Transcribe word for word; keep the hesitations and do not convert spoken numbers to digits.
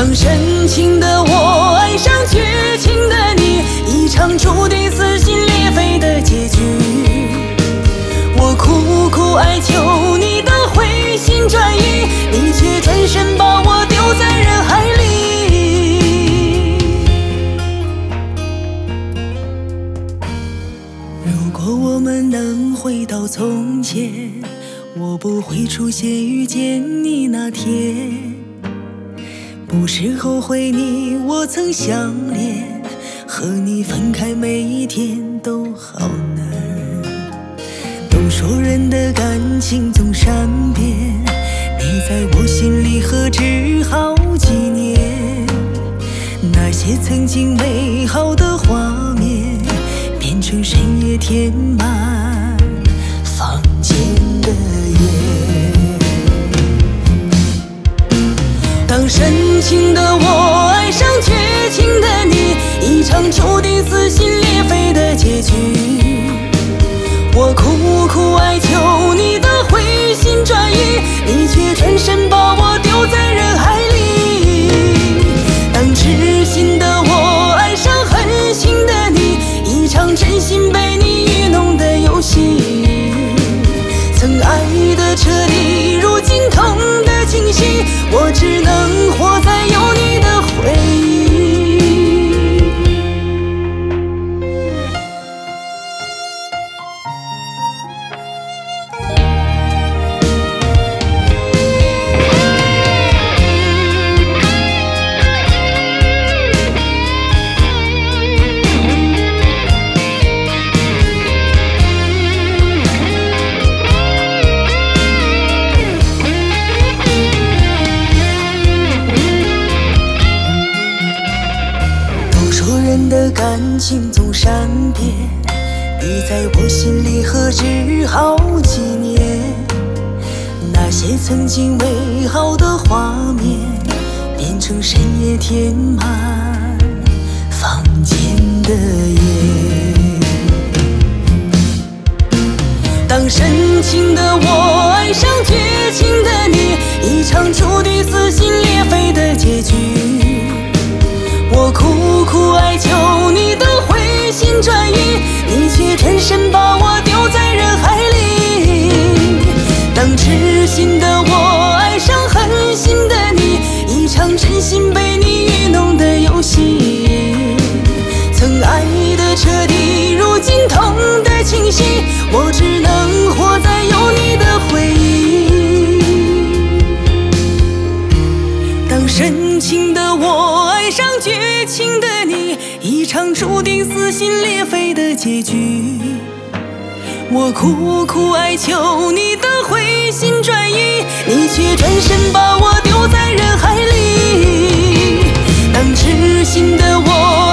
当深情的我爱上绝情的你，一场注定撕心裂肺的结局。我苦苦哀求你的回心转意，你却转身把我丢在人海里。如果我们能回到从前，我不会出现遇见你那天。不是后悔你我曾相恋，和你分开每一天都好难。都说人的感情总善变，你在我心里何止好几年。那些曾经美好的画面，变成深夜填满房间的夜。当深情的我爱上绝情的你，一场注定撕心裂肺的结局。我苦苦哀求你的回心转意，你却转身把我丢在人海里。当痴心的我爱上狠心的你，一场真心被你愚弄的游戏。曾爱的彻底，如今痛的清晰，我只能活在有你的回忆。人的感情总善变，你在我心里何止好几年。那些曾经美好的画面，变成深夜填满房间的夜。当深情的我爱上绝情的你，一场注定撕心裂肺的结局。我苦苦哀求你的回心转意，你却转身把我丢在人海里。当痴心的我爱上狠心的你，一场真心被你愚弄的游戏。曾爱的彻底，如今痛的清晰，我只能活在有你的回忆。当深情的我爱上绝情的你，一场注定撕心裂肺的结局。我苦苦哀求你的回心转意，你却转身把我丢在人海里。当痴心的我